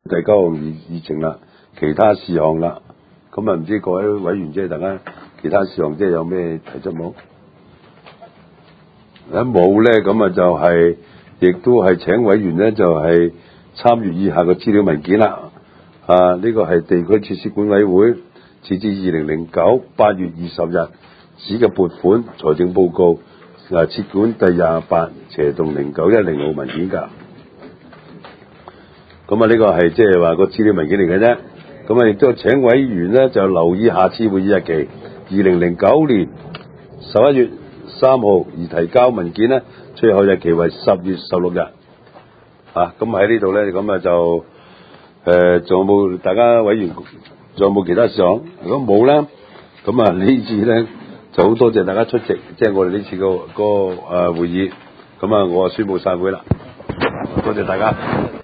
第九項議程啦，其他事項啦。咁啊，唔知各位委員即係大家其他事項即係有咩提出冇？冇咧，咁啊就係、亦都係請委員咧就係、參閱以下嘅資料文件啦。呢個係地區設施管委會截至2009 8月20日止嘅撥款財政報告設管第28/0910號文件㗎。咁啊，呢個係即係話個資料文件嚟嘅啫。咁啊，亦都請委員咧就留意下次會議日期2009年11月3號而提交文件咧，最後日期為10月16日。咁喺呢度咧，咁啊就仲有冇大家委員仲有冇其他事項？如果冇咧，咁啊呢次咧就好多謝大家出席，即係我哋呢次個會議。咁啊，我宣布散會啦。多謝大家。